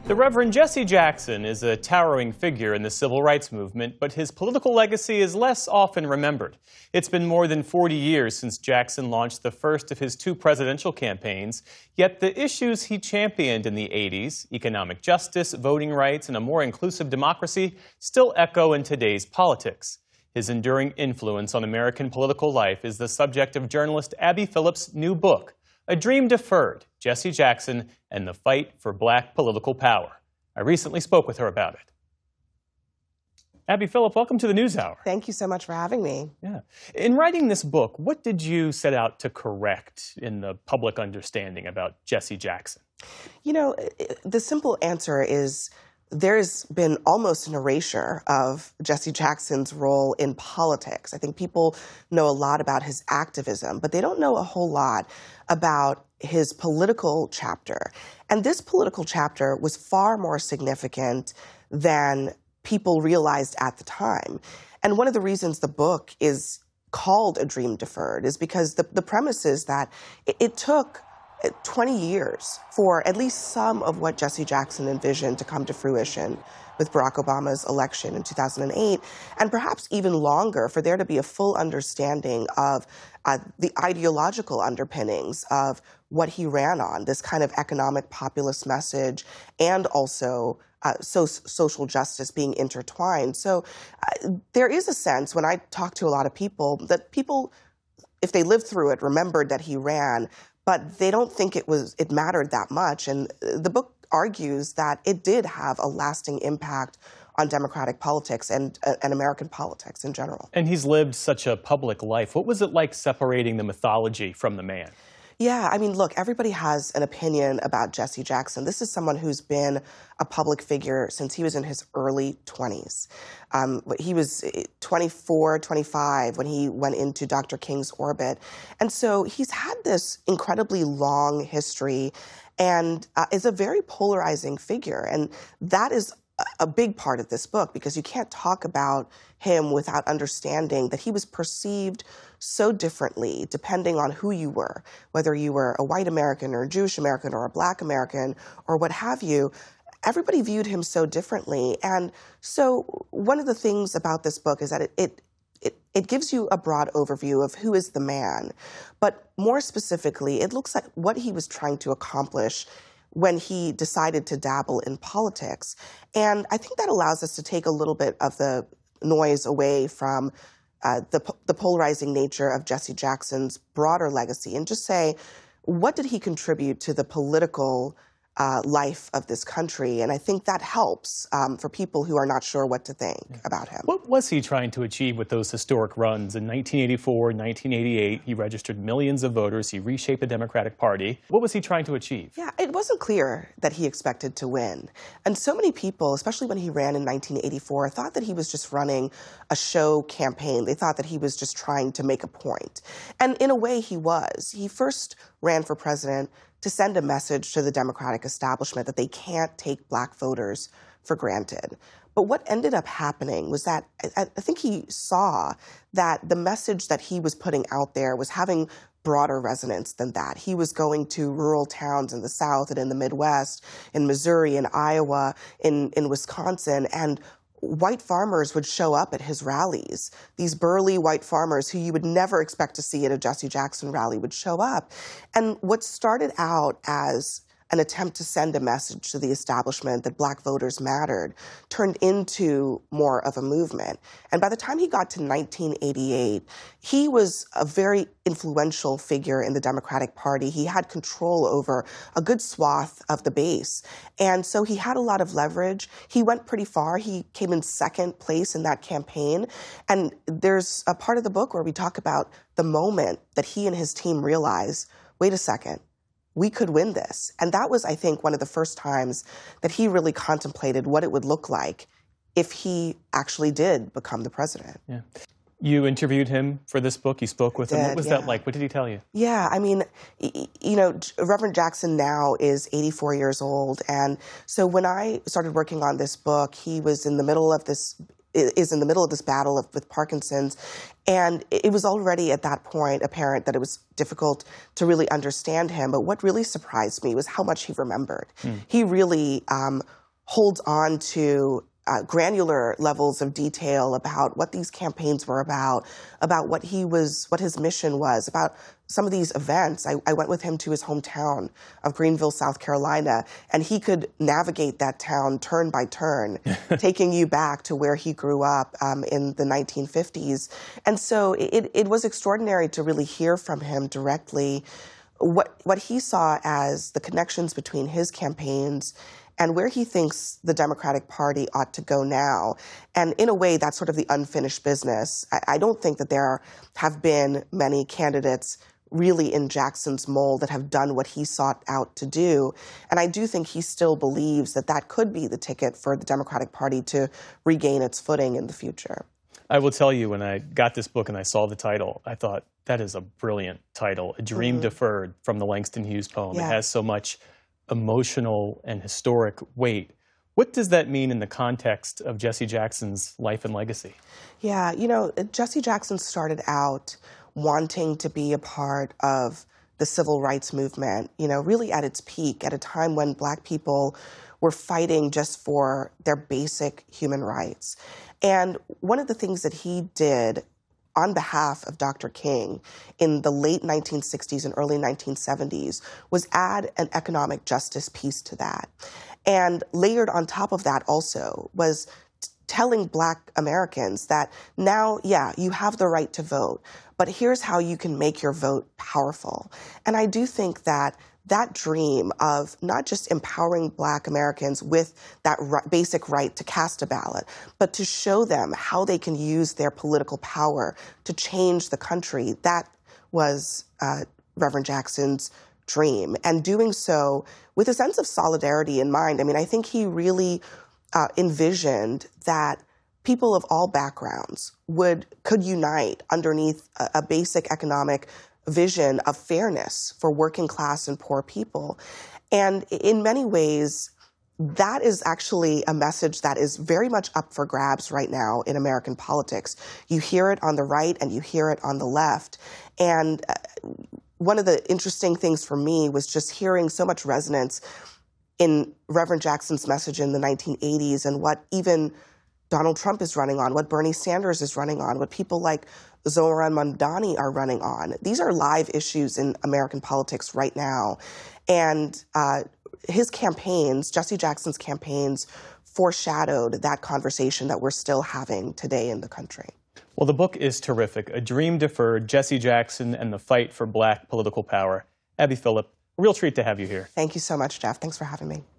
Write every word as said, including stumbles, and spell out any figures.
The Reverend Jesse Jackson is a towering figure in the civil rights movement, but his political legacy is less often remembered. It's been more than forty years since Jackson launched the first of his two presidential campaigns, yet the issues he championed in the eighties, economic justice, voting rights, and a more inclusive democracy, still echo in today's politics. His enduring influence on American political life is the subject of journalist Abby Phillips' new book, A Dream Deferred, Jesse Jackson and the Fight for Black Political Power. I recently spoke with her about it. Abby Phillips, welcome to the NewsHour. Thank you so much for having me. Yeah. In writing this book, what did you set out to correct in the public understanding about Jesse Jackson? You know, the simple answer is there's been almost an erasure of Jesse Jackson's role in politics. I think people know a lot about his activism, but they don't know a whole lot about his political chapter. And this political chapter was far more significant than people realized at the time. And one of the reasons the book is called A Dream Deferred is because the, the premise is that it, it took twenty years for at least some of what Jesse Jackson envisioned to come to fruition with Barack Obama's election in two thousand eight, and perhaps even longer for there to be a full understanding of uh, the ideological underpinnings of what he ran on, this kind of economic populist message, and also uh, so social justice being intertwined. So uh, there is a sense, when I talk to a lot of people, that people, if they lived through it, remembered that he ran, but they don't think it was it mattered that much. And the book argues that it did have a lasting impact on democratic politics and, uh, and American politics in general. And he's lived such a public life. What was it like separating the mythology from the man? Yeah, I mean, look, everybody has an opinion about Jesse Jackson. This is someone who's been a public figure since he was in his early twenties. Um, he was twenty-four, twenty-five when he went into Doctor King's orbit. And so he's had this incredibly long history and uh, is a very polarizing figure. And that is a big part of this book, because you can't talk about him without understanding that he was perceived so differently depending on who you were, whether you were a white American or a Jewish American or a black American or what have you. Everybody viewed him so differently. And so one of the things about this book is that it, it It, it gives you a broad overview of who is the man, but more specifically, it looks at what he was trying to accomplish when he decided to dabble in politics. And I think that allows us to take a little bit of the noise away from uh, the, the polarizing nature of Jesse Jackson's broader legacy and just say, what did he contribute to the political Uh, life of this country? And I think that helps um, for people who are not sure what to think about him. What was he trying to achieve with those historic runs? In nineteen eighty-four, nineteen eighty-eight, he registered millions of voters. He reshaped the Democratic Party. What was he trying to achieve? Yeah, it wasn't clear that he expected to win. And so many people, especially when he ran in nineteen eighty-four, thought that he was just running a show campaign. They thought that he was just trying to make a point. And in a way, he was. He first ran for president to send a message to the Democratic establishment that they can't take black voters for granted. But what ended up happening was that I, I think he saw that the message that he was putting out there was having broader resonance than that. He was going to rural towns in the South and in the Midwest, in Missouri, in Iowa, in, in Wisconsin, and white farmers would show up at his rallies. These burly white farmers who you would never expect to see at a Jesse Jackson rally would show up. And what started out as an attempt to send a message to the establishment that black voters mattered turned into more of a movement. And by the time he got to nineteen eighty-eight, he was a very influential figure in the Democratic Party. He had control over a good swath of the base. And so he had a lot of leverage. He went pretty far. He came in second place in that campaign. And there's a part of the book where we talk about the moment that he and his team realized, wait a second, we could win this. And that was, I think, one of the first times that he really contemplated what it would look like if he actually did become the president. Yeah. You interviewed him for this book. You spoke with I him. did, What was yeah. that like? What did he tell you? Yeah, I mean, you know, Reverend Jackson now is eighty-four years old. And so when I started working on this book, he was in the middle of this is in the middle of this battle of, with Parkinson's. And it was already at that point apparent that it was difficult to really understand him. But what really surprised me was how much he remembered. Mm. He really um, holds on to uh, granular levels of detail about what these campaigns were about, about what he was, what his mission was, about some of these events. I, I went with him to his hometown of Greenville, South Carolina, and he could navigate that town turn by turn, taking you back to where he grew up um, in the nineteen fifties. And so it, it was extraordinary to really hear from him directly what, what he saw as the connections between his campaigns and where he thinks the Democratic Party ought to go now. And in a way, that's sort of the unfinished business. I, I don't think that there have been many candidates really in Jackson's mold that have done what he sought out to do. And I do think he still believes that that could be the ticket for the Democratic Party to regain its footing in the future. I will tell you, when I got this book and I saw the title, I thought, that is a brilliant title, A Dream mm-hmm. Deferred, from the Langston Hughes poem. Yeah. It has so much emotional and historic weight. What does that mean in the context of Jesse Jackson's life and legacy? Yeah, you know, Jesse Jackson started out wanting to be a part of the civil rights movement, you know, really at its peak, at a time when Black people were fighting just for their basic human rights. And one of the things that he did on behalf of Doctor King in the late nineteen sixties and early nineteen seventies was add an economic justice piece to that. And layered on top of that also was t- telling Black Americans that now, yeah, you have the right to vote, but here's how you can make your vote powerful. And I do think that that dream of not just empowering Black Americans with that r- basic right to cast a ballot, but to show them how they can use their political power to change the country, that was uh, Reverend Jackson's dream. And doing so with a sense of solidarity in mind. I mean, I think he really uh, envisioned that people of all backgrounds would could unite underneath a, a basic economic vision of fairness for working class and poor people. And in many ways, that is actually a message that is very much up for grabs right now in American politics. You hear it on the right and you hear it on the left. And uh, one of the interesting things for me was just hearing so much resonance in Reverend Jackson's message in the nineteen eighties and what even Donald Trump is running on, what Bernie Sanders is running on, what people like Zohran Mamdani are running on. These are live issues in American politics right now. And uh, his campaigns, Jesse Jackson's campaigns, foreshadowed that conversation that we're still having today in the country. Well, the book is terrific. A Dream Deferred, Jesse Jackson and the Fight for Black Political Power. Abby Phillip, a real treat to have you here. Thank you so much, Jeff. Thanks for having me.